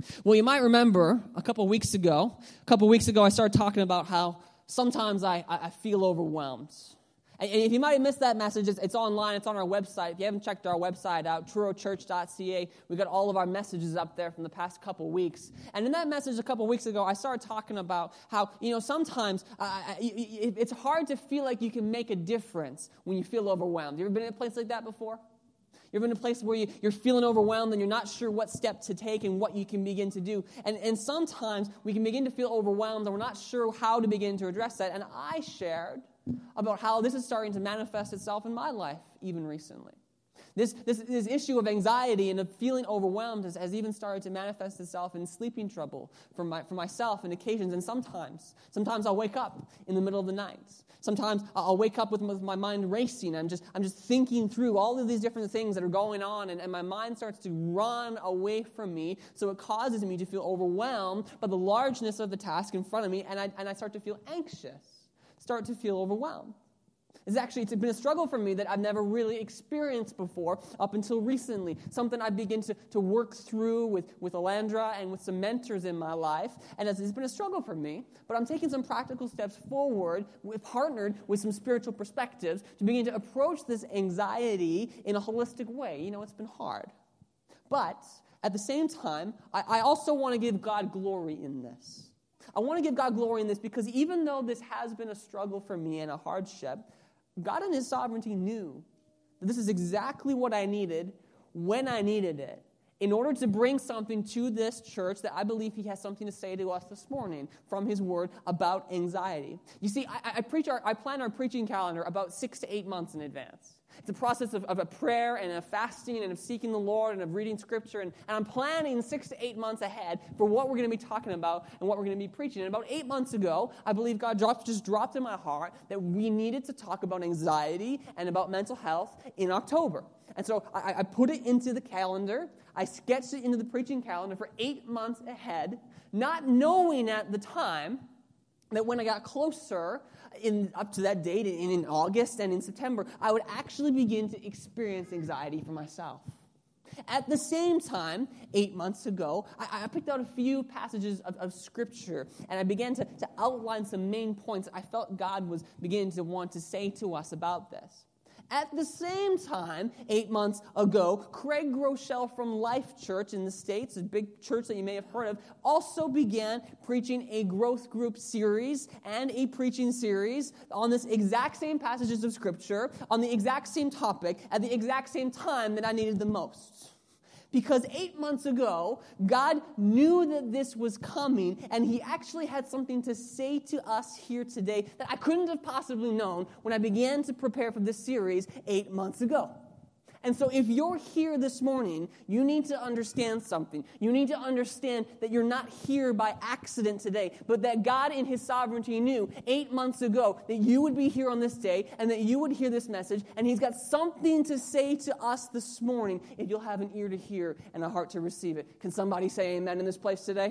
Well, you might remember a couple weeks ago, I started talking about how sometimes I feel overwhelmed. And if you might have missed that message, it's online, it's on our website. If you haven't checked our website out, trurochurch.ca, we've got all of our messages up there from the past couple weeks. And in that message a couple weeks ago, I started talking about how, sometimes it's hard to feel like you can make a difference when you feel overwhelmed. You ever been in a place like that before? You ever been in a place where you're feeling overwhelmed and you're not sure what step to take and what you can begin to do? And sometimes we can begin to feel overwhelmed and we're not sure how to begin to address that. And I shared about how this is starting to manifest itself in my life even recently. This issue of anxiety and of feeling overwhelmed has even started to manifest itself in sleeping trouble for myself on occasions. And sometimes I'll wake up in the middle of the night. Sometimes I'll wake up with my mind racing. I'm just thinking through all of these different things that are going on, and my mind starts to run away from me. So it causes me to feel overwhelmed by the largeness of the task in front of me, and I start to feel anxious, start to feel overwhelmed. It's been a struggle for me that I've never really experienced before up until recently. Something I begin to work through with Alandra and with some mentors in my life. And it's been a struggle for me, but I'm taking some practical steps forward, partnered with some spiritual perspectives to begin to approach this anxiety in a holistic way. It's been hard. But at the same time, I also want to give God glory in this. I want to give God glory in this because even though this has been a struggle for me and a hardship, God in His sovereignty knew that this is exactly what I needed when I needed it in order to bring something to this church that I believe He has something to say to us this morning from His Word about anxiety. You see, I plan our preaching calendar about 6 to 8 months in advance. It's a process of a prayer and a fasting and of seeking the Lord and of reading Scripture. And I'm planning 6 to 8 months ahead for what we're going to be talking about and what we're going to be preaching. And about 8 months ago, I believe God just dropped in my heart that we needed to talk about anxiety and about mental health in October. And so I put it into the calendar. I sketched it into the preaching calendar for 8 months ahead, not knowing at the time that when I got closer up to that date in August and in September, I would actually begin to experience anxiety for myself. At the same time, 8 months ago, I picked out a few passages of Scripture, and I began to outline some main points I felt God was beginning to want to say to us about this. At the same time, 8 months ago, Craig Groeschel from Life Church in the States, a big church that you may have heard of, also began preaching a growth group series and a preaching series on this exact same passages of Scripture, on the exact same topic, at the exact same time that I needed the most. Because 8 months ago, God knew that this was coming, and He actually had something to say to us here today that I couldn't have possibly known when I began to prepare for this series 8 months ago. And so if you're here this morning, you need to understand something. You need to understand that you're not here by accident today, but that God in His sovereignty knew 8 months ago that you would be here on this day and that you would hear this message, and He's got something to say to us this morning if you'll have an ear to hear and a heart to receive it. Can somebody say amen in this place today?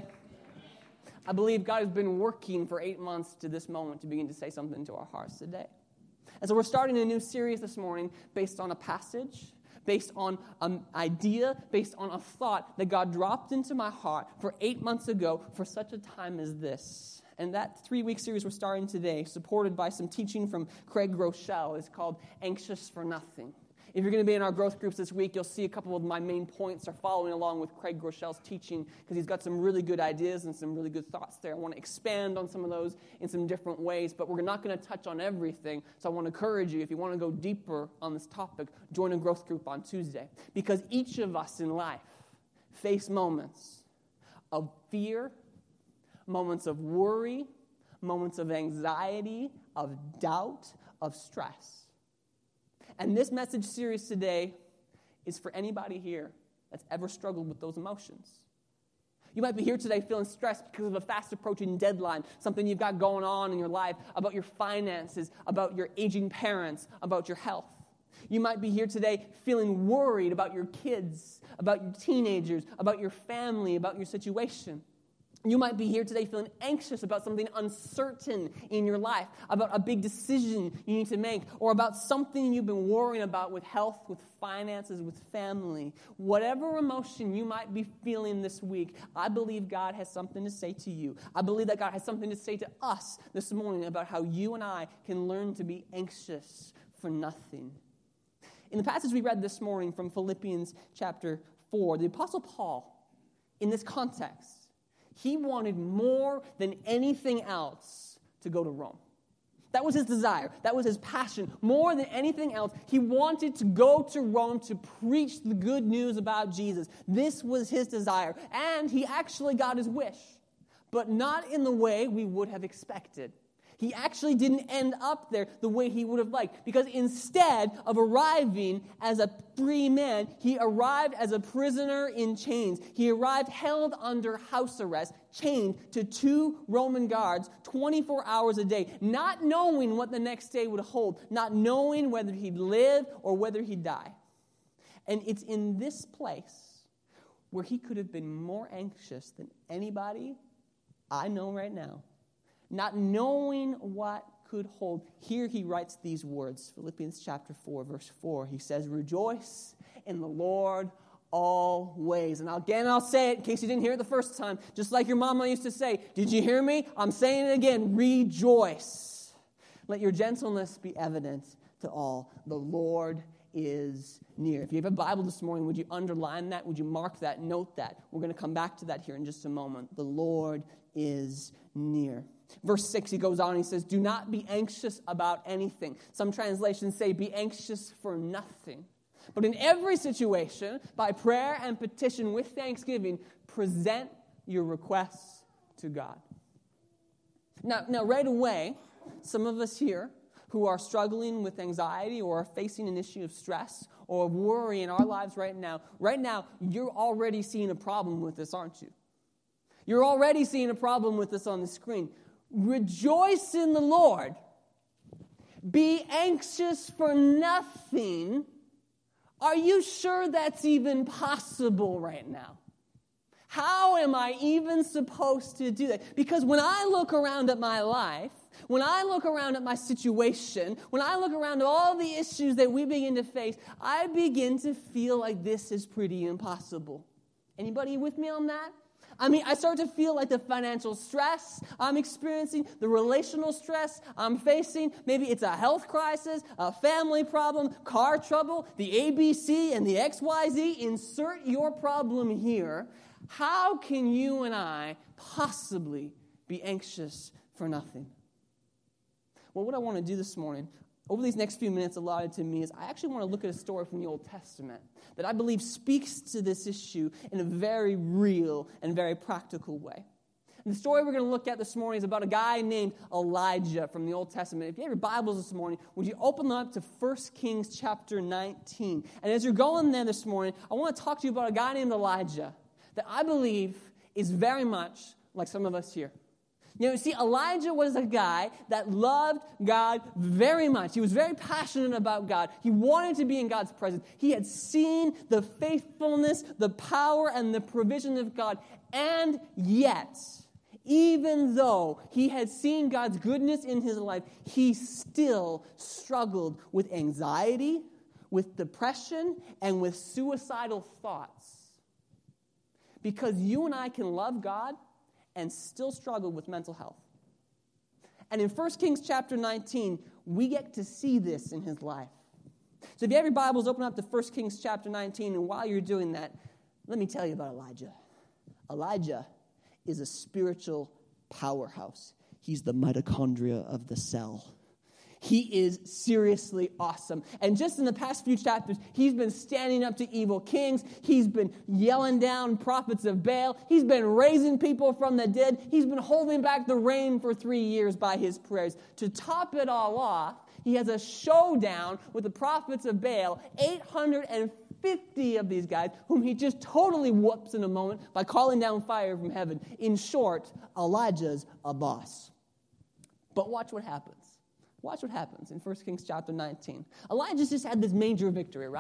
I believe God has been working for 8 months to this moment to begin to say something to our hearts today. And so we're starting a new series this morning based on a passage, based on an idea, based on a thought that God dropped into my heart for 8 months ago for such a time as this. And that 3-week series we're starting today, supported by some teaching from Craig Groeschel, is called Anxious for Nothing. If you're going to be in our growth groups this week, you'll see a couple of my main points are following along with Craig Groeschel's teaching because he's got some really good ideas and some really good thoughts there. I want to expand on some of those in some different ways, but we're not going to touch on everything. So I want to encourage you, if you want to go deeper on this topic, join a growth group on Tuesday. Because each of us in life face moments of fear, moments of worry, moments of anxiety, of doubt, of stress. And this message series today is for anybody here that's ever struggled with those emotions. You might be here today feeling stressed because of a fast approaching deadline, something you've got going on in your life, about your finances, about your aging parents, about your health. You might be here today feeling worried about your kids, about your teenagers, about your family, about your situation. You might be here today feeling anxious about something uncertain in your life, about a big decision you need to make, or about something you've been worrying about with health, with finances, with family. Whatever emotion you might be feeling this week, I believe God has something to say to you. I believe that God has something to say to us this morning about how you and I can learn to be anxious for nothing. In the passage we read this morning from Philippians chapter 4, the Apostle Paul, in this context, he wanted more than anything else to go to Rome. That was his desire. That was his passion. More than anything else, he wanted to go to Rome to preach the good news about Jesus. This was his desire. And he actually got his wish, but not in the way we would have expected. He actually didn't end up there the way he would have liked, because instead of arriving as a free man, he arrived as a prisoner in chains. He arrived held under house arrest, chained to 2 Roman guards 24 hours a day, not knowing what the next day would hold, not knowing whether he'd live or whether he'd die. And it's in this place where he could have been more anxious than anybody I know right now, not knowing what could hold. Here he writes these words, Philippians chapter 4, verse 4. He says, "Rejoice in the Lord always." And again, I'll say it in case you didn't hear it the first time, just like your mama used to say, "Did you hear me?" I'm saying it again, rejoice. Let your gentleness be evident to all. The Lord is near. If you have a Bible this morning, would you underline that? Would you mark that? Note that. We're going to come back to that here in just a moment. The Lord is near. Verse 6, he goes on, he says, "Do not be anxious about anything." Some translations say, "Be anxious for nothing. But in every situation, by prayer and petition with thanksgiving, present your requests to God." Now, right away, some of us here who are struggling with anxiety or are facing an issue of stress or worry in our lives right now, you're already seeing a problem with this, aren't you? You're already seeing a problem with this on the screen. Rejoice in the Lord. Be anxious for nothing. Are you sure that's even possible right now? How am I even supposed to do that? Because when I look around at my life, when I look around at my situation, when I look around at all the issues that we begin to face, I begin to feel like this is pretty impossible. Anybody with me on that? I start to feel like the financial stress I'm experiencing, the relational stress I'm facing. Maybe it's a health crisis, a family problem, car trouble, the ABC and the XYZ. Insert your problem here. How can you and I possibly be anxious for nothing? Well, what I want to do this morning, over these next few minutes allotted to me, is I actually want to look at a story from the Old Testament that I believe speaks to this issue in a very real and very practical way. And the story we're going to look at this morning is about a guy named Elijah from the Old Testament. If you have your Bibles this morning, would you open them up to 1 Kings chapter 19? And as you're going there this morning, I want to talk to you about a guy named Elijah that I believe is very much like some of us here. You see, Elijah was a guy that loved God very much. He was very passionate about God. He wanted to be in God's presence. He had seen the faithfulness, the power, and the provision of God. And yet, even though he had seen God's goodness in his life, he still struggled with anxiety, with depression, and with suicidal thoughts. Because you and I can love God and still struggle with mental health. And in 1 Kings chapter 19, we get to see this in his life. So if you have your Bibles, open up to 1 Kings chapter 19, and while you're doing that, let me tell you about Elijah. Elijah is a spiritual powerhouse. He's the mitochondria of the cell. He is seriously awesome. And just in the past few chapters, he's been standing up to evil kings. He's been yelling down prophets of Baal. He's been raising people from the dead. He's been holding back the rain for 3 years by his prayers. To top it all off, he has a showdown with the prophets of Baal, 850 of these guys, whom he just totally whoops in a moment by calling down fire from heaven. In short, Elijah's a boss. But watch what happens. Watch what happens in 1 Kings chapter 19. Elijah just had this major victory, right?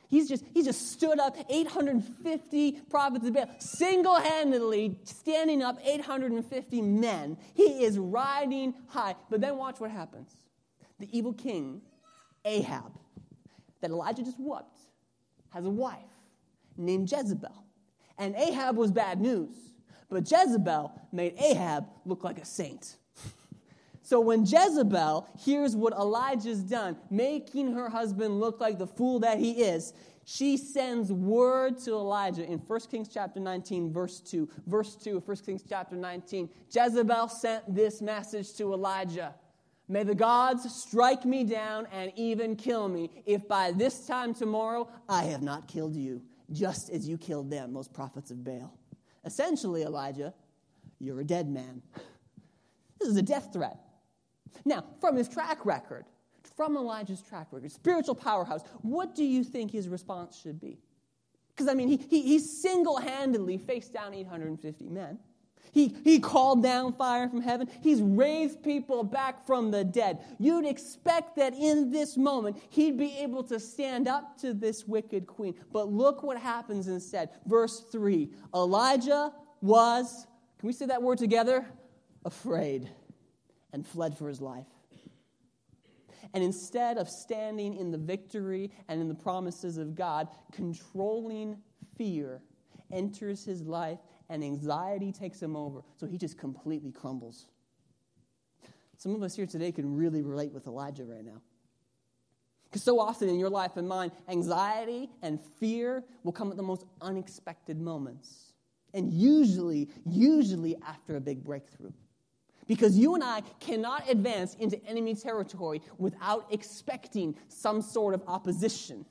He's just stood up 850 prophets of Baal, single-handedly standing up 850 men. He is riding high. But then watch what happens. The evil king, Ahab, that Elijah just whooped, has a wife named Jezebel. And Ahab was bad news. But Jezebel made Ahab look like a saint. So when Jezebel hears what Elijah's done, making her husband look like the fool that he is, she sends word to Elijah in 1 Kings chapter 19, verse 2. Verse 2 of 1 Kings chapter 19. Jezebel sent this message to Elijah. May the gods strike me down and even kill me, if by this time tomorrow I have not killed you, just as you killed them, those prophets of Baal. Essentially, Elijah, you're a dead man. This is a death threat. Now, from his track record, from Elijah's track record, spiritual powerhouse, what do you think his response should be? Because, he single-handedly faced down 850 men. He called down fire from heaven. He's raised people back from the dead. You'd expect that in this moment, he'd be able to stand up to this wicked queen. But look what happens instead. Verse 3, Elijah was, can we say that word together? Afraid, and fled for his life. And instead of standing in the victory and in the promises of God, controlling fear enters his life, and anxiety takes him over. So he just completely crumbles. Some of us here today can really relate with Elijah right now. Because so often in your life and mine, anxiety and fear will come at the most unexpected moments. And usually after a big breakthrough. Because you and I cannot advance into enemy territory without expecting some sort of opposition.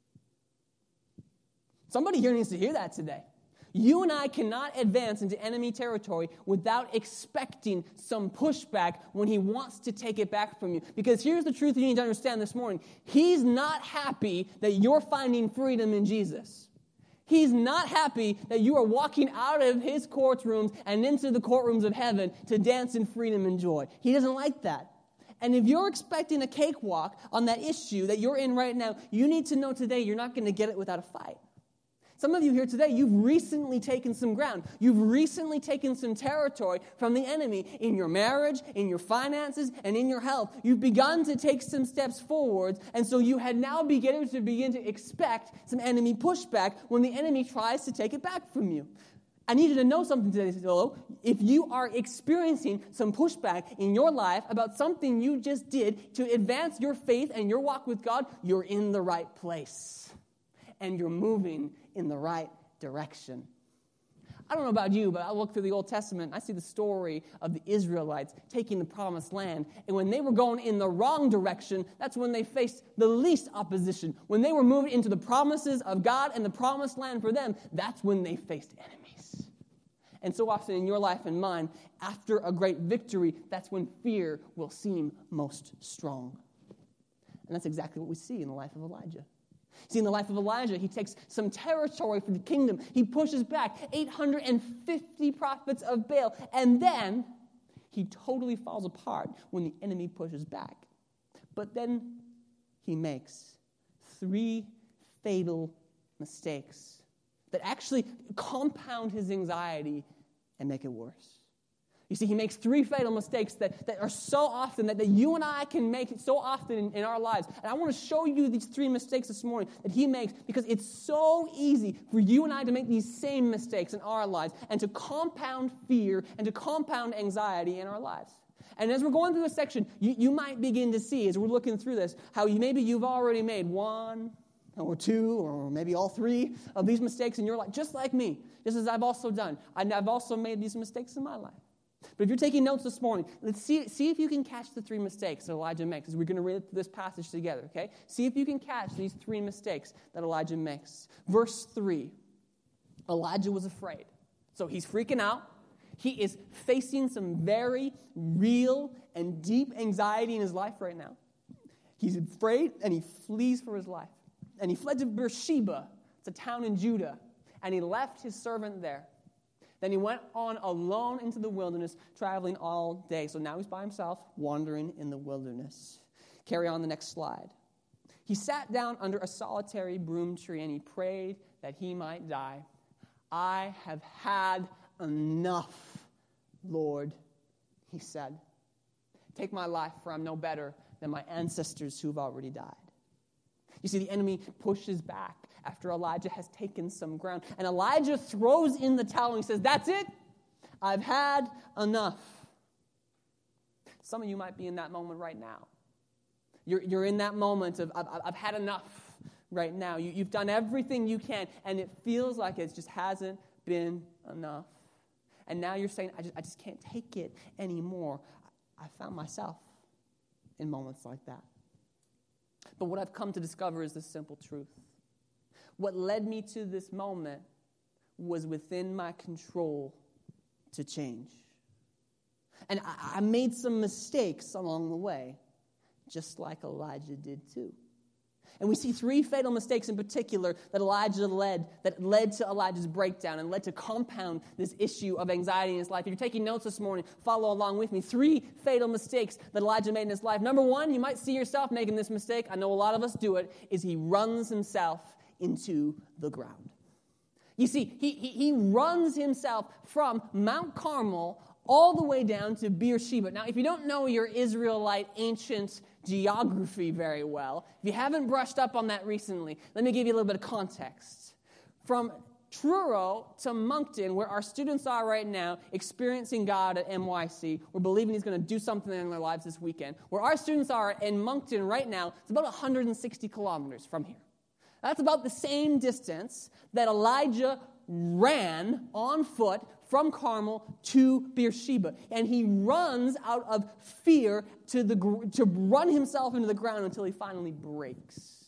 Somebody here needs to hear that today. You and I cannot advance into enemy territory without expecting some pushback when he wants to take it back from you. Because here's the truth you need to understand this morning. He's not happy that you're finding freedom in Jesus. He's not happy that you are walking out of his courtrooms and into the courtrooms of heaven to dance in freedom and joy. He doesn't like that. And if you're expecting a cakewalk on that issue that you're in right now, you need to know today you're not going to get it without a fight. Some of you here today, you've recently taken some ground. You've recently taken some territory from the enemy in your marriage, in your finances, and in your health. You've begun to take some steps forwards, and so you had now begin to expect some enemy pushback when the enemy tries to take it back from you. I need you to know something today, Solo. If you are experiencing some pushback in your life about something you just did to advance your faith and your walk with God, you're in the right place. And you're moving in the right direction. I don't know about you, but I look through the Old Testament, and I see the story of the Israelites taking the promised land. And when they were going in the wrong direction, that's when they faced the least opposition. When they were moving into the promises of God and the promised land for them, that's when they faced enemies. And so often in your life and mine, after a great victory, that's when fear will seem most strong. And that's exactly what we see in the life of Elijah. See, in the life of Elijah, he takes some territory for the kingdom. He pushes back 850 prophets of Baal. And then he totally falls apart when the enemy pushes back. But then he makes 3 fatal mistakes that actually compound his anxiety and make it worse. You see, he makes 3 fatal mistakes that are so often, that you and I can make it so often in our lives. And I want to show you these 3 mistakes this morning that he makes, because it's so easy for you and I to make these same mistakes in our lives and to compound fear and to compound anxiety in our lives. And as we're going through this section, you might begin to see, as we're looking through this, how maybe you've already made 1 or 2 or maybe all 3 of these mistakes in your life, just like me, just as I've also done. And I've also made these mistakes in my life. But if you're taking notes this morning, let's see if you can catch the 3 mistakes that Elijah makes, as we're going to read this passage together, okay? See if you can catch these 3 mistakes that Elijah makes. Verse 3, Elijah was afraid. So he's freaking out. He is facing some very real and deep anxiety in his life right now. He's afraid, and he flees for his life. And he fled to Beersheba. It's a town in Judah. And he left his servant there. Then he went on alone into the wilderness, traveling all day. So now he's by himself, wandering in the wilderness. Carry on the next slide. He sat down under a solitary broom tree and he prayed that he might die. I have had enough, Lord, he said. Take my life, for I'm no better than my ancestors who've already died. You see, the enemy pushes back after Elijah has taken some ground. And Elijah throws in the towel and he says, that's it. I've had enough. Some of you might be in that moment right now. You're in that moment of, I've had enough right now. You've done everything you can, and it feels like it just hasn't been enough. And now you're saying, I just can't take it anymore. I found myself in moments like that. But what I've come to discover is this simple truth. What led me to this moment was within my control to change. And I made some mistakes along the way, just like Elijah did too. And we see three fatal mistakes in particular that led to Elijah's breakdown and led to compound this issue of anxiety in his life. If you're taking notes this morning, follow along with me. Three fatal mistakes that Elijah made in his life. Number one, you might see yourself making this mistake. I know a lot of us do it, is he runs himself into the ground. You see, he runs himself from Mount Carmel all the way down to Beersheba. Now, if you don't know your Israelite ancient geography very well, if you haven't brushed up on that recently, let me give you a little bit of context. From Truro to Moncton, where our students are right now, experiencing God at MYC, we're believing he's going to do something in their lives this weekend. Where our students are in Moncton right now, it's about 160 kilometers from here. That's about the same distance that Elijah ran on foot from Carmel to Beersheba. And he runs out of fear to run himself into the ground until he finally breaks.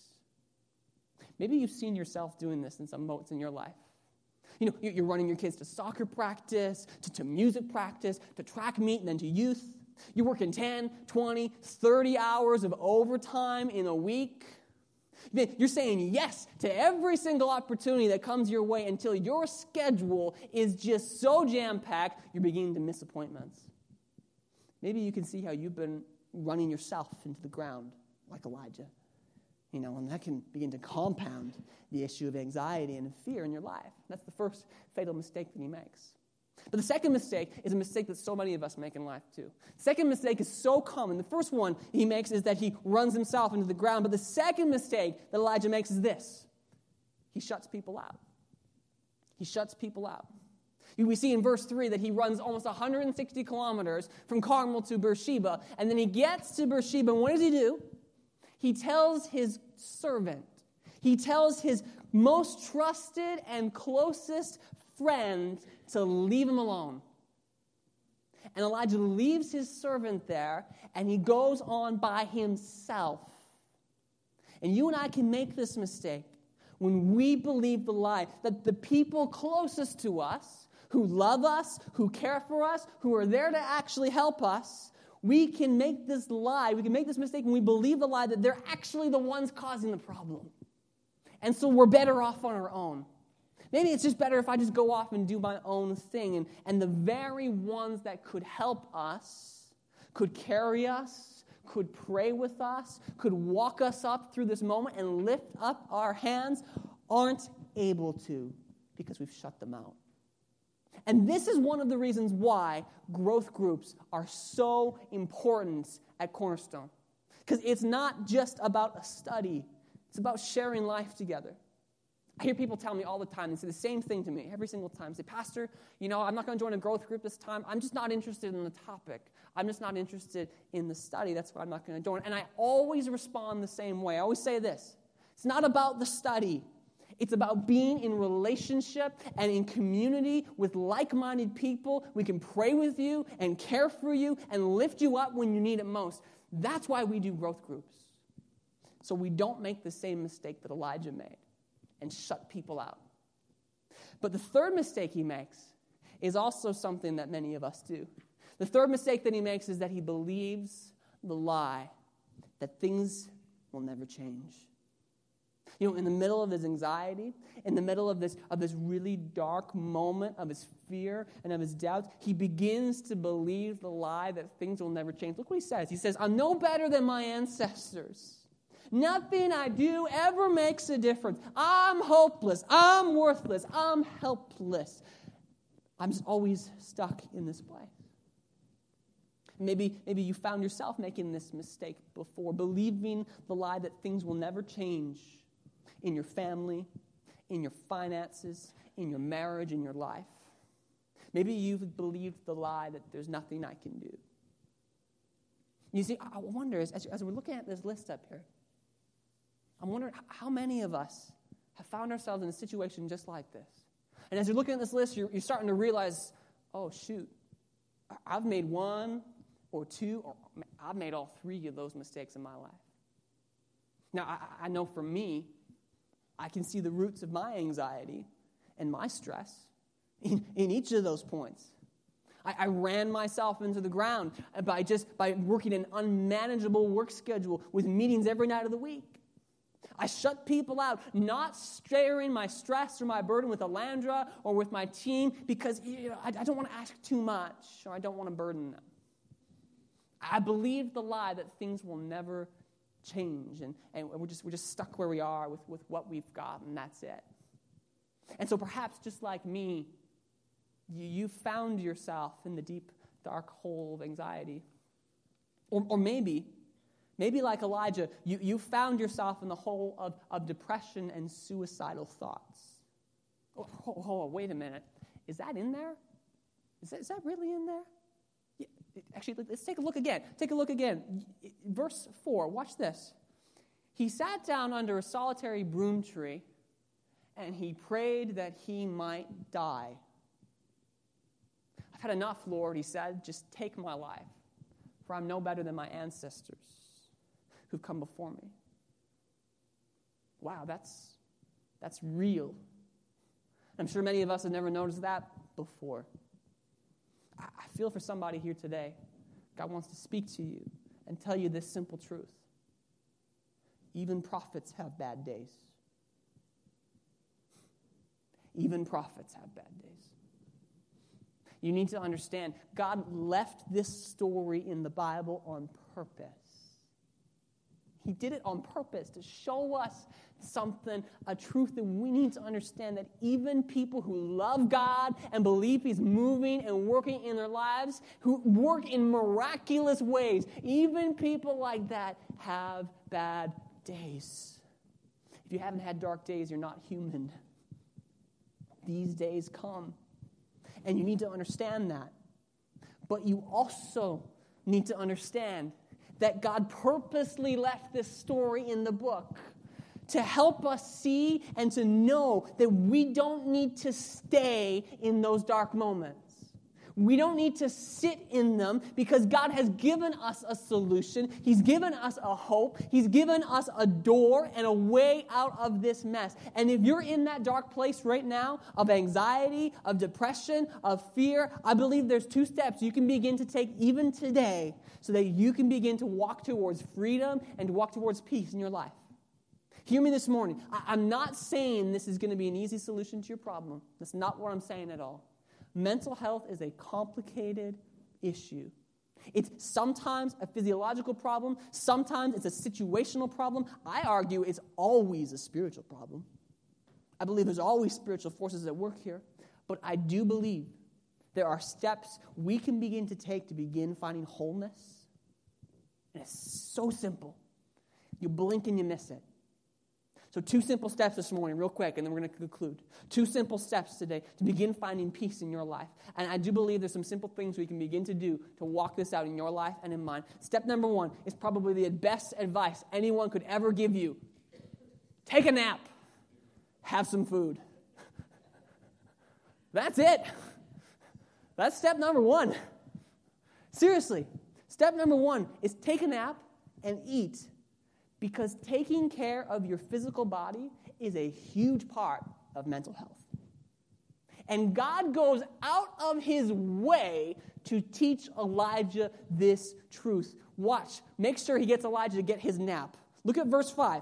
Maybe you've seen yourself doing this in some moments in your life. You know, you're running your kids to soccer practice, to music practice, to track meet, and then to youth. You're working 10, 20, 30 hours of overtime in a week. You're saying yes to every single opportunity that comes your way until your schedule is just so jam-packed, you're beginning to miss appointments. Maybe you can see how you've been running yourself into the ground like Elijah. You know, and that can begin to compound the issue of anxiety and fear in your life. That's the first fatal mistake that he makes. But the second mistake is a mistake that so many of us make in life too. The second mistake is so common. The first one he makes is that he runs himself into the ground. But the second mistake that Elijah makes is this. He shuts people out. He shuts people out. We see in verse 3 that he runs almost 160 kilometers from Carmel to Beersheba. And then he gets to Beersheba, and what does he do? He tells his servant. He tells his most trusted and closest friend to leave him alone. And Elijah leaves his servant there, and he goes on by himself. And you and I can make this mistake when we believe the lie that the people closest to us, who love us, who care for us, who are there to actually help us, we can make this mistake when we believe the lie that they're actually the ones causing the problem. And so we're better off on our own. Maybe it's just better if I just go off and do my own thing. And the very ones that could help us, could carry us, could pray with us, could walk us up through this moment and lift up our hands, aren't able to because we've shut them out. And this is one of the reasons why growth groups are so important at Cornerstone. Because it's not just about a study. It's about sharing life together. I hear people tell me all the time, they say the same thing to me every single time. They say, Pastor, I'm not going to join a growth group this time. I'm just not interested in the topic. I'm just not interested in the study. That's why I'm not going to join. And I always respond the same way. I always say this. It's not about the study. It's about being in relationship and in community with like-minded people. We can pray with you and care for you and lift you up when you need it most. That's why we do growth groups. So we don't make the same mistake that Elijah made and shut people out. But the third mistake he makes is also something that many of us do. The third mistake that he makes is that he believes the lie that things will never change. In the middle of his anxiety, in the middle of this really dark moment of his fear and of his doubts, he begins to believe the lie that things will never change. Look what he says. He says, I'm no better than my ancestors. Nothing I do ever makes a difference. I'm hopeless. I'm worthless. I'm helpless. I'm just always stuck in this place. Maybe you found yourself making this mistake before, believing the lie that things will never change in your family, in your finances, in your marriage, in your life. Maybe you've believed the lie that there's nothing I can do. You see, I wonder, as we're looking at this list up here, I'm wondering how many of us have found ourselves in a situation just like this. And as you're looking at this list, you're starting to realize, oh, shoot, I've made one or two, or I've made all three of those mistakes in my life. Now, I know for me, I can see the roots of my anxiety and my stress in each of those points. I ran myself into the ground by working an unmanageable work schedule with meetings every night of the week. I shut people out, not sharing my stress or my burden with Alandra or with my team because I don't want to ask too much or I don't want to burden them. I believe the lie that things will never change and we're just stuck where we are with what we've got and that's it. And so perhaps just like me, you found yourself in the deep, dark hole of anxiety. Or maybe like Elijah, you found yourself in the hole of depression and suicidal thoughts. Oh, wait a minute. Is that in there? Is that really in there? Yeah, actually, let's take a look again. Take a look again. Verse 4, watch this. He sat down under a solitary broom tree, and he prayed that he might die. I've had enough, Lord, he said. Just take my life, for I'm no better than my ancestors who've come before me. Wow, that's real. I'm sure many of us have never noticed that before. I feel for somebody here today. God wants to speak to you and tell you this simple truth. Even prophets have bad days. Even prophets have bad days. You need to understand, God left this story in the Bible on purpose. He did it on purpose to show us something, a truth that we need to understand, that even people who love God and believe He's moving and working in their lives, who work in miraculous ways, even people like that have bad days. If you haven't had dark days, you're not human. These days come. And you need to understand that. But you also need to understand that God purposely left this story in the book to help us see and to know that we don't need to stay in those dark moments. We don't need to sit in them because God has given us a solution. He's given us a hope. He's given us a door and a way out of this mess. And if you're in that dark place right now of anxiety, of depression, of fear, I believe there's 2 steps you can begin to take even today so that you can begin to walk towards freedom and to walk towards peace in your life. Hear me this morning. I'm not saying this is going to be an easy solution to your problem. That's not what I'm saying at all. Mental health is a complicated issue. It's sometimes a physiological problem. Sometimes it's a situational problem. I argue it's always a spiritual problem. I believe there's always spiritual forces at work here. But I do believe there are steps we can begin to take to begin finding wholeness. And it's so simple. You blink and you miss it. So 2 simple steps this morning, real quick, and then we're going to conclude. 2 simple steps today to begin finding peace in your life. And I do believe there's some simple things we can begin to do to walk this out in your life and in mine. Step number 1 is probably the best advice anyone could ever give you. Take a nap. Have some food. That's it. That's step number 1. Seriously. Step number 1 is take a nap and eat. Because taking care of your physical body is a huge part of mental health. And God goes out of His way to teach Elijah this truth. Watch. Make sure he gets Elijah to get his nap. Look at verse 5.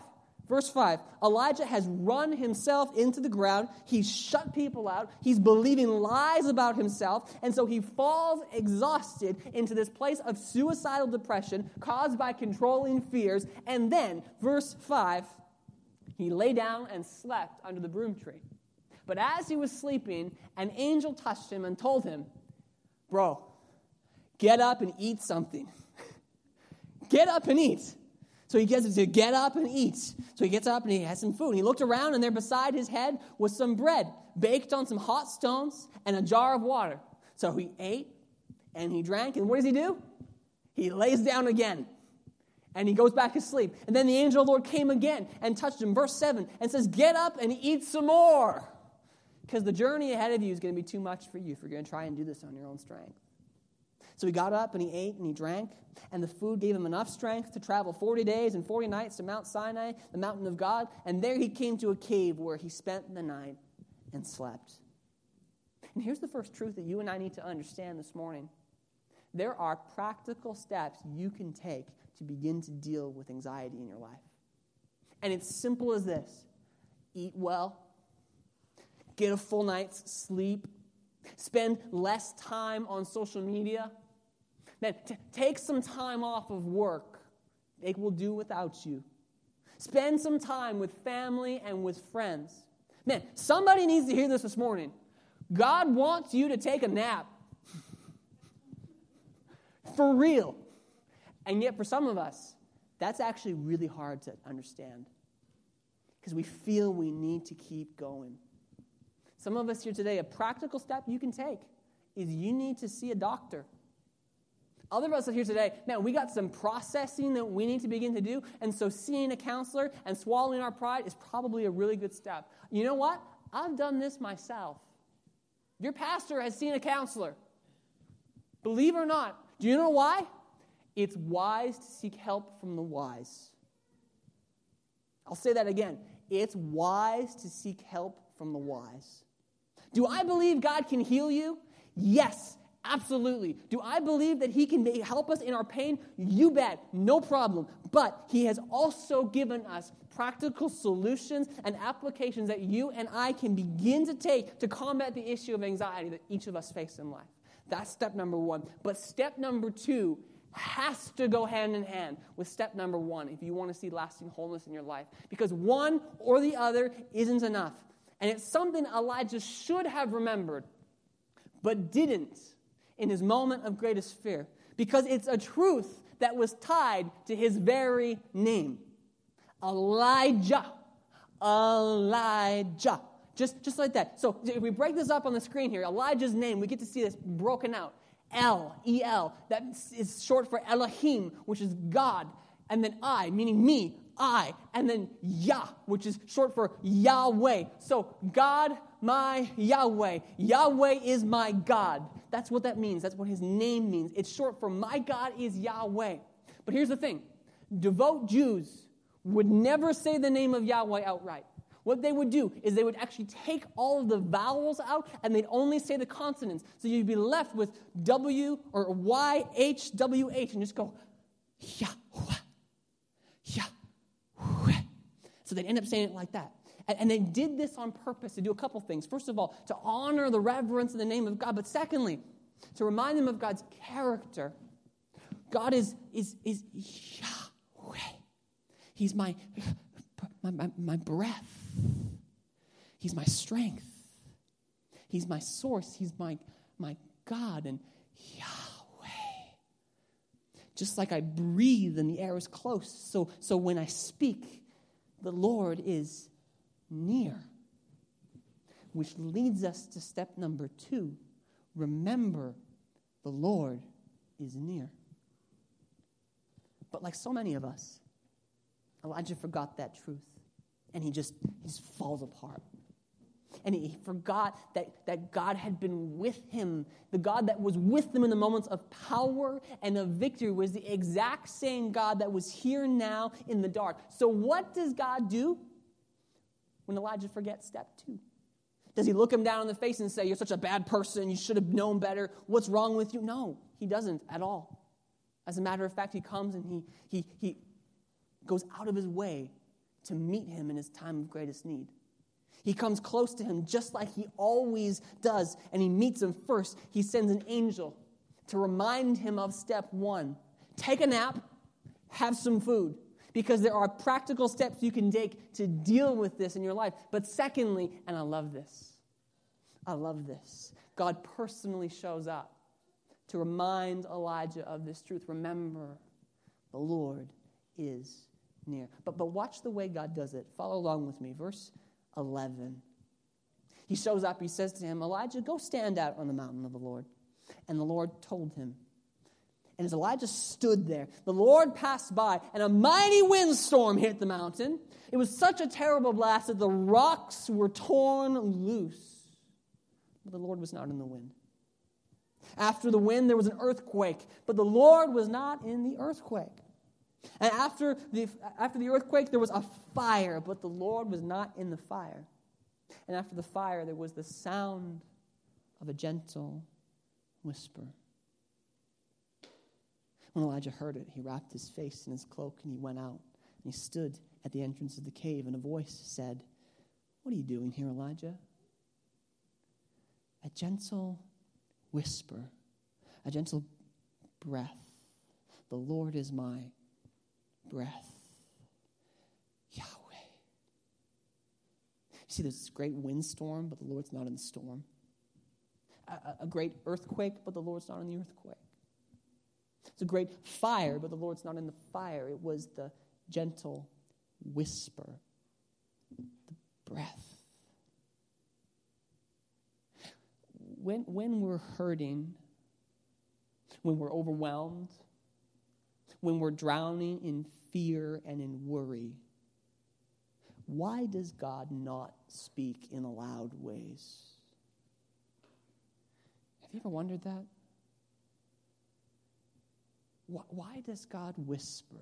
Verse 5, Elijah has run himself into the ground. He's shut people out. He's believing lies about himself. And so he falls exhausted into this place of suicidal depression caused by controlling fears. And then, verse 5, he lay down and slept under the broom tree. But as he was sleeping, an angel touched him and told him, bro, get up and eat something. Get up and eat. So he gets to get up and eat. So he gets up and he has some food. He looked around, and there beside his head was some bread baked on some hot stones and a jar of water. So he ate and he drank. And what does he do? He lays down again. And he goes back to sleep. And then the angel of the Lord came again and touched him. Verse 7, and says, get up and eat some more. Because the journey ahead of you is going to be too much for you if you're going to try and do this on your own strength. So he got up and he ate and he drank, and the food gave him enough strength to travel 40 days and 40 nights to Mount Sinai, the mountain of God, and there he came to a cave where he spent the night and slept. And here's the first truth that you and I need to understand this morning. There are practical steps you can take to begin to deal with anxiety in your life. And it's simple as this. Eat well. Get a full night's sleep. Spend less time on social media. Man, take some time off of work. They will do without you. Spend some time with family and with friends. Man, somebody needs to hear this morning. God wants you to take a nap. For real. And yet for some of us, that's actually really hard to understand. Because we feel we need to keep going. Some of us here today, a practical step you can take is you need to see a doctor. Other of us here today, man, we got some processing that we need to begin to do, and so seeing a counselor and swallowing our pride is probably a really good step. You know what? I've done this myself. Your pastor has seen a counselor. Believe it or not. Do you know why? It's wise to seek help from the wise. I'll say that again. It's wise to seek help from the wise. Do I believe God can heal you? Yes. Absolutely. Do I believe that he can help us in our pain? You bet. No problem. But he has also given us practical solutions and applications that you and I can begin to take to combat the issue of anxiety that each of us face in life. That's step number 1. But step number 2 has to go hand in hand with step number 1 if you want to see lasting wholeness in your life. Because one or the other isn't enough. And it's something Elijah should have remembered, but didn't in his moment of greatest fear, because it's a truth that was tied to his very name. Elijah. Elijah. Just like that. So if we break this up on the screen here, Elijah's name, we get to see this broken out. El, that is short for Elohim, which is God. And then I, meaning me, I. And then Yah, which is short for Yahweh. So God, my Yahweh. Yahweh is my God. That's what that means. That's what his name means. It's short for my God is Yahweh. But here's the thing. Devout Jews would never say the name of Yahweh outright. What they would do is they would actually take all of the vowels out and they'd only say the consonants. So you'd be left with W or YHWH and just go Yahweh, Yahweh. So they'd end up saying it like that. And they did this on purpose to do a couple things. First of all, to honor the reverence of the name of God. But secondly, to remind them of God's character. God is Yahweh. He's my breath. He's my strength. He's my source. He's my God. And Yahweh. Just like I breathe and the air is close. So when I speak, the Lord is near. Which leads us to step number 2. Remember, the Lord is near. But like so many of us, Elijah forgot that truth. And he just falls apart. And he forgot that God had been with him. The God that was with them in the moments of power and of victory was the exact same God that was here now in the dark. So what does God do when Elijah forgets step 2? Does he look him down in the face and say, you're such a bad person, you should have known better, what's wrong with you? No, he doesn't at all. As a matter of fact, he comes and he goes out of his way to meet him in his time of greatest need. He comes close to him just like he always does, and he meets him first. He sends an angel to remind him of step one. Take a nap, have some food, because there are practical steps you can take to deal with this in your life. But secondly, and I love this, God personally shows up to remind Elijah of this truth. Remember, the Lord is near. But watch the way God does it. Follow along with me. Verse 11. He shows up. He says to him, Elijah, go stand out on the mountain of the Lord. And the Lord told him. And as Elijah stood there, the Lord passed by, and a mighty windstorm hit the mountain. It was such a terrible blast that the rocks were torn loose. But the Lord was not in the wind. After the wind, there was an earthquake, but the Lord was not in the earthquake. And after the earthquake, there was a fire, but the Lord was not in the fire. And after the fire, there was the sound of a gentle whisper. When Elijah heard it, he wrapped his face in his cloak and he went out. And he stood at the entrance of the cave, and a voice said, What are you doing here, Elijah? A gentle whisper, a gentle breath. The Lord is my breath. Yahweh. You see, there's this great windstorm, but the Lord's not in the storm. A great earthquake, but the Lord's not in the earthquake. It's a great fire, but the Lord's not in the fire. It was the gentle whisper, the breath. When we're hurting, when we're overwhelmed, when we're drowning in fear and in worry, why does God not speak in loud ways? Have you ever wondered that? Why does God whisper?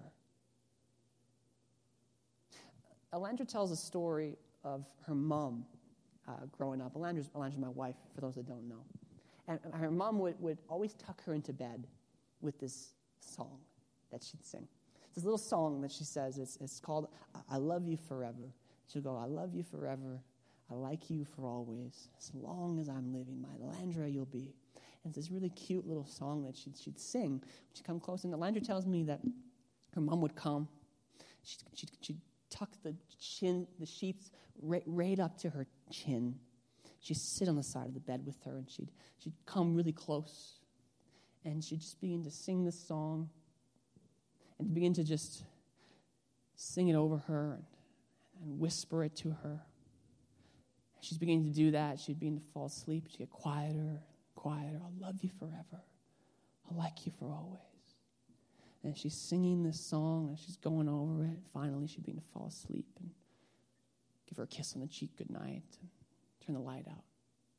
Alandra tells a story of her mom growing up. Alandra's my wife, for those that don't know. And her mom would always tuck her into bed with this song that she'd sing. It's this little song that she says, it's called, I Love You Forever. She'll go, I love you forever. I like you for always. As long as I'm living, my Alandra you'll be. And it's this really cute little song that she'd sing. She'd come close, and Alandra tells me that her mom would come. She'd tuck the sheets right up to her chin. She'd sit on the side of the bed with her, and she'd come really close. And she'd just begin to sing this song and begin to just sing it over her and whisper it to her. She's beginning to do that. She'd begin to fall asleep. She'd get quieter, quieter. I'll love you forever. I'll like you for always. And she's singing this song, and she's going over it. Finally, she'd begin to fall asleep and give her a kiss on the cheek goodnight and turn the light out.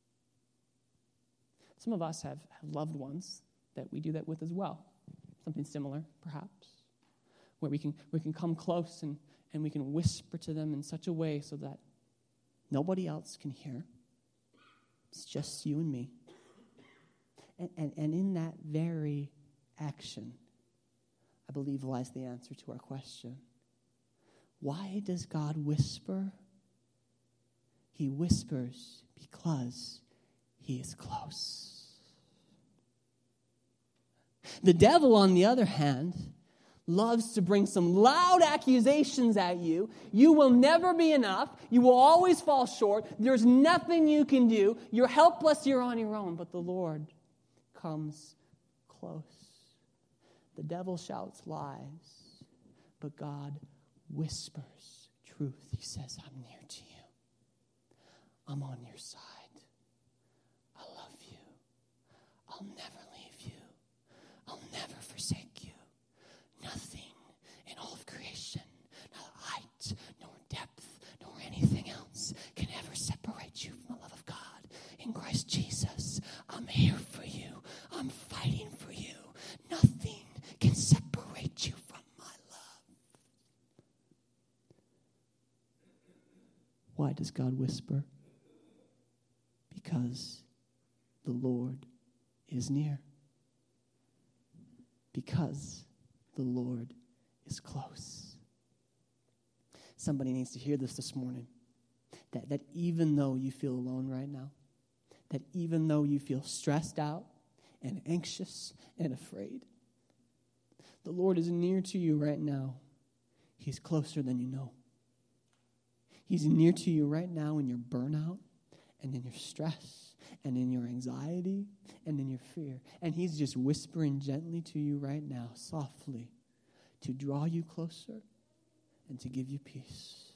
Some of us have loved ones that we do that with as well. Something similar, perhaps, where we can come close and we can whisper to them in such a way so that nobody else can hear. It's just you and me. And in that very action, I believe lies the answer to our question. Why does God whisper? He whispers because he is close. The devil, on the other hand, loves to bring some loud accusations at you. You will never be enough. You will always fall short. There's nothing you can do. You're helpless. You're on your own. But the Lord comes close. The devil shouts lies, but God whispers truth. He says, I'm near to you. I'm on your side. I love you. I'll never leave you. I'll never forsake you. Nothing in all of creation, neither height, nor depth, nor anything else can ever separate you from the love of God in Christ Jesus. I'm here for you. I'm fighting for you. Nothing can separate you from my love. Why does God whisper? Because the Lord is near. Because the Lord is close. Somebody needs to hear this morning. That even though you feel alone right now, that even though you feel stressed out and anxious and afraid, the Lord is near to you right now. He's closer than you know. He's near to you right now in your burnout and in your stress and in your anxiety and in your fear. And he's just whispering gently to you right now, softly, to draw you closer and to give you peace.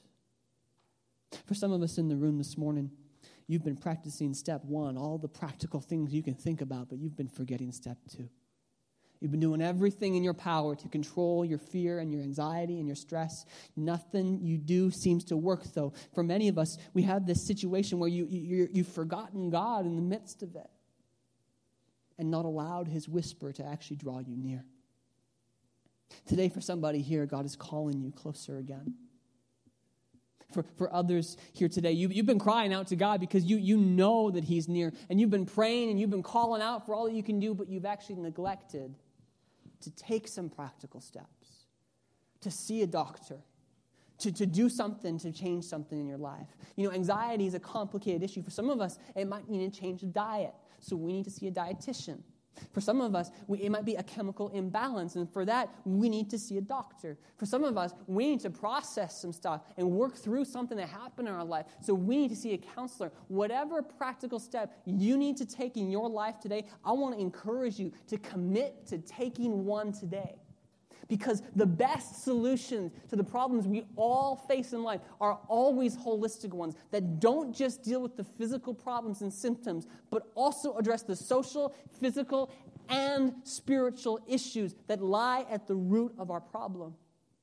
For some of us in the room this morning, you've been practicing step 1, all the practical things you can think about, but you've been forgetting step 2. You've been doing everything in your power to control your fear and your anxiety and your stress. Nothing you do seems to work, though. For many of us, we have this situation where you've forgotten God in the midst of it and not allowed his whisper to actually draw you near. Today, for somebody here, God is calling you closer again. For others here today, you've been crying out to God because you know that he's near, and you've been praying and you've been calling out for all that you can do, but you've actually neglected to take some practical steps, to see a doctor, to do something to change something in your life. You know, anxiety is a complicated issue. For some of us, it might need to change the diet, so we need to see a dietitian. For some of us, it might be a chemical imbalance, and for that, we need to see a doctor. For some of us, we need to process some stuff and work through something that happened in our life, so we need to see a counselor. Whatever practical step you need to take in your life today, I want to encourage you to commit to taking one today. Because the best solutions to the problems we all face in life are always holistic ones that don't just deal with the physical problems and symptoms, but also address the social, physical, and spiritual issues that lie at the root of our problem.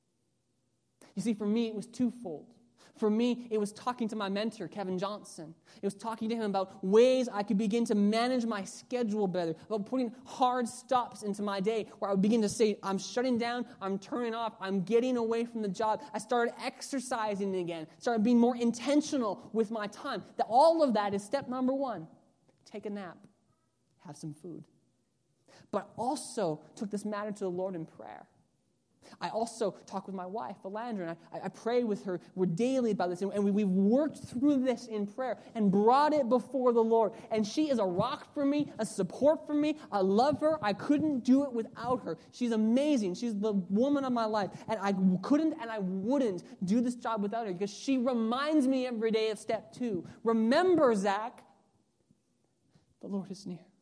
You see, for me, it was twofold. For me, it was talking to my mentor, Kevin Johnson. It was talking to him about ways I could begin to manage my schedule better, about putting hard stops into my day where I would begin to say, I'm shutting down, I'm turning off, I'm getting away from the job. I started exercising again, started being more intentional with my time. All of that is step number 1. Take a nap, have some food. But also took this matter to the Lord in prayer. I also talk with my wife, Alandra, and I pray with her. We're daily about this, and we've worked through this in prayer and brought it before the Lord. And she is a rock for me, a support for me. I love her. I couldn't do it without her. She's amazing. She's the woman of my life. And I couldn't and I wouldn't do this job without her because she reminds me every day of step 2. Remember, Zach, the Lord is near.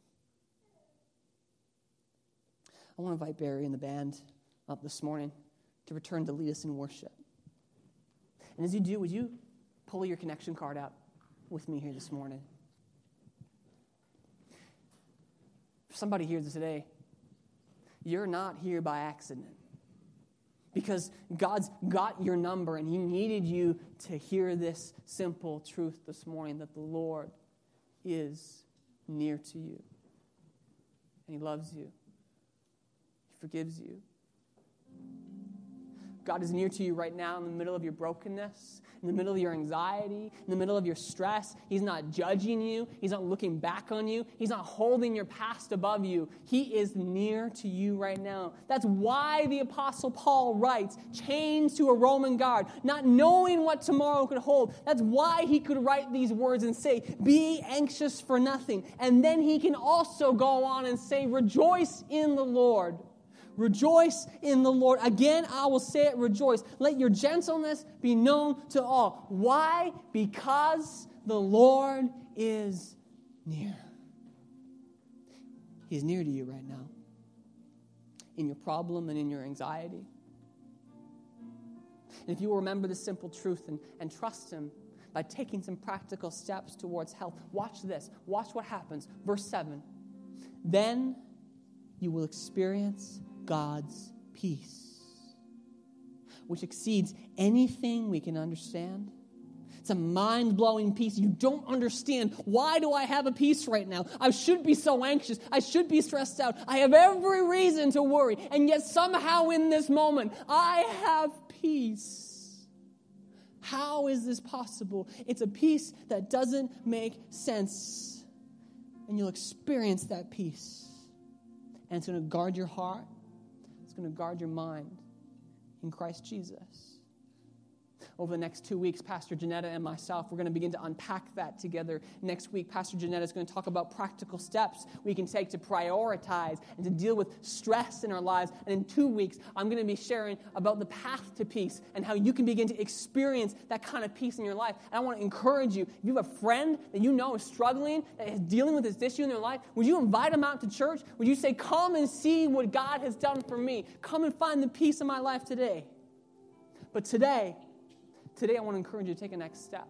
I want to invite Barry and the band up this morning to return to lead us in worship. And as you do, would you pull your connection card out with me here this morning? For somebody here today, you're not here by accident. Because God's got your number and he needed you to hear this simple truth this morning, that the Lord is near to you. And he loves you. He forgives you. God is near to you right now in the middle of your brokenness, in the middle of your anxiety, in the middle of your stress. He's not judging you. He's not looking back on you. He's not holding your past above you. He is near to you right now. That's why the Apostle Paul writes, chained to a Roman guard, not knowing what tomorrow could hold. That's why he could write these words and say, be anxious for nothing. And then he can also go on and say, rejoice in the Lord. Rejoice in the Lord. Again, I will say it, rejoice. Let your gentleness be known to all. Why? Because the Lord is near. He's near to you right now. In your problem and in your anxiety. And if you will remember this simple truth and trust him by taking some practical steps towards health, watch this. Watch what happens. Verse 7. Then you will experience God's peace, which exceeds anything we can understand. It's a mind-blowing peace. You don't understand. Why do I have a peace right now? I should be so anxious. I should be stressed out. I have every reason to worry. And yet somehow in this moment, I have peace. How is this possible? It's a peace that doesn't make sense. And you'll experience that peace. And it's going to guard your heart. It's going to guard your mind in Christ Jesus. over the next 2 weeks, Pastor Janetta and myself, we're going to begin to unpack that together. Next week, Pastor Janetta is going to talk about practical steps we can take to prioritize and to deal with stress in our lives. And in 2 weeks, I'm going to be sharing about the path to peace and how you can begin to experience that kind of peace in your life. And I want to encourage you, if you have a friend that you know is struggling, that is dealing with this issue in their life, would you invite them out to church? Would you say, come and see what God has done for me? Come and find the peace in my life today. But today I want to encourage you to take a next step.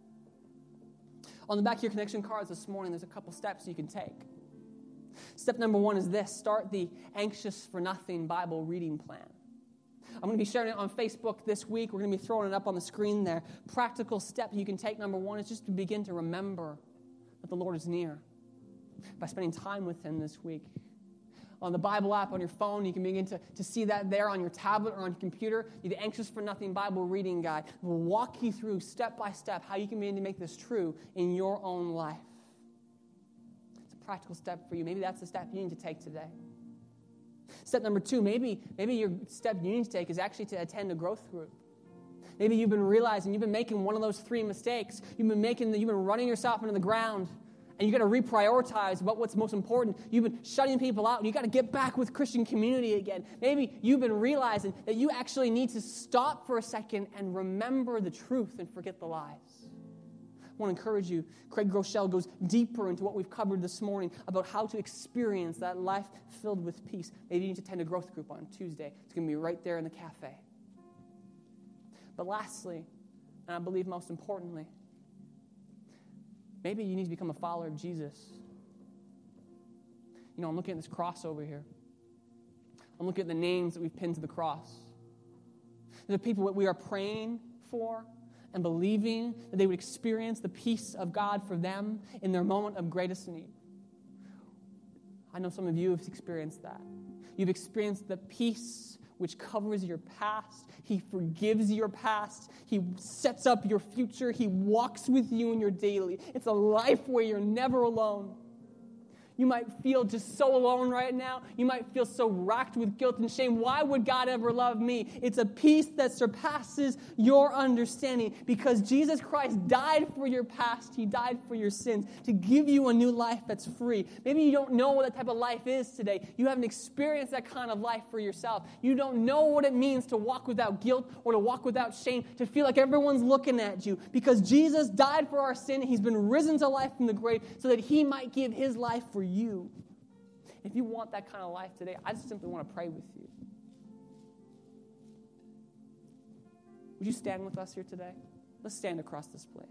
On the back of your connection cards this morning, there's a couple steps you can take. Step number 1 is this: start the Anxious for Nothing Bible reading plan. I'm going to be sharing it on Facebook this week. We're going to be throwing it up on the screen there. Practical step you can take, number 1, is just to begin to remember that the Lord is near by spending time with Him this week. On the Bible app on your phone, you can begin to see that there on your tablet or on your computer. The Anxious for Nothing Bible reading guide will walk you through step by step how you can begin to make this true in your own life. It's a practical step for you. Maybe that's the step you need to take today. Step number 2, maybe your step you need to take is actually to attend a growth group. Maybe you've been realizing you've been making one of those 3 mistakes. You've been running yourself into the ground. And you've got to reprioritize about what's most important. You've been shutting people out, and you've got to get back with Christian community again. Maybe you've been realizing that you actually need to stop for a second and remember the truth and forget the lies. I want to encourage you. Craig Groeschel goes deeper into what we've covered this morning about how to experience that life filled with peace. Maybe you need to attend a growth group on Tuesday. It's going to be right there in the cafe. But lastly, and I believe most importantly, maybe you need to become a follower of Jesus. You know, I'm looking at this cross over here. I'm looking at the names that we've pinned to the cross. The people that we are praying for and believing that they would experience the peace of God for them in their moment of greatest need. I know some of you have experienced that. You've experienced the peace which covers your past. He forgives your past. He sets up your future. He walks with you in your daily. It's a life where you're never alone. You might feel just so alone right now. You might feel so racked with guilt and shame. Why would God ever love me? It's a peace that surpasses your understanding because Jesus Christ died for your past. He died for your sins to give you a new life that's free. Maybe you don't know what that type of life is today. You haven't experienced that kind of life for yourself. You don't know what it means to walk without guilt or to walk without shame, to feel like everyone's looking at you because Jesus died for our sin. He's been risen to life from the grave so that He might give His life for you. If you want that kind of life today, I just simply want to pray with you. Would you stand with us here today? Let's stand across this place.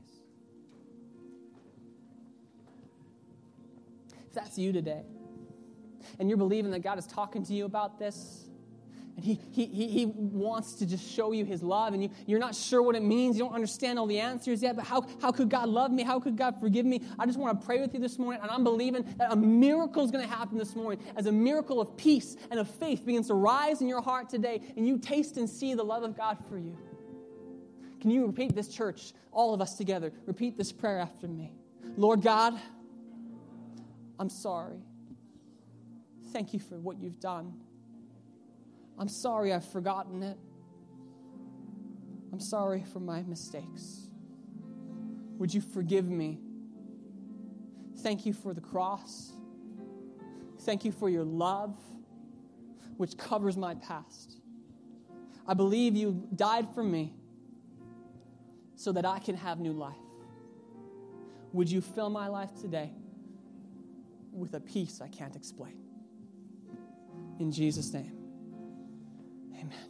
If that's you today, and you're believing that God is talking to you about this, and He wants to just show you His love, and you're not sure what it means. You don't understand all the answers yet, but how could God love me? How could God forgive me? I just want to pray with you this morning, and I'm believing that a miracle is going to happen this morning as a miracle of peace and of faith begins to rise in your heart today, and you taste and see the love of God for you. Can you repeat this, church, all of us together? Repeat this prayer after me. Lord God, I'm sorry. Thank you for what you've done. I'm sorry I've forgotten it. I'm sorry for my mistakes. Would you forgive me? Thank you for the cross. Thank you for your love, which covers my past. I believe you died for me so that I can have new life. Would you fill my life today with a peace I can't explain? In Jesus' name. Amen.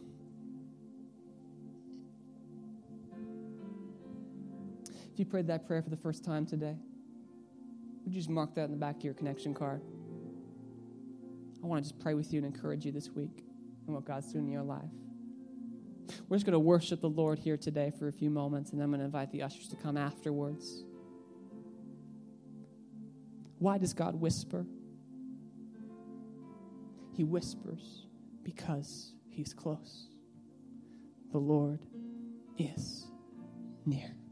If you prayed that prayer for the first time today, would you just mark that in the back of your connection card? I want to just pray with you and encourage you this week in what God's doing in your life. We're just going to worship the Lord here today for a few moments, and then I'm going to invite the ushers to come afterwards. Why does God whisper? He whispers because He's close. The Lord is near.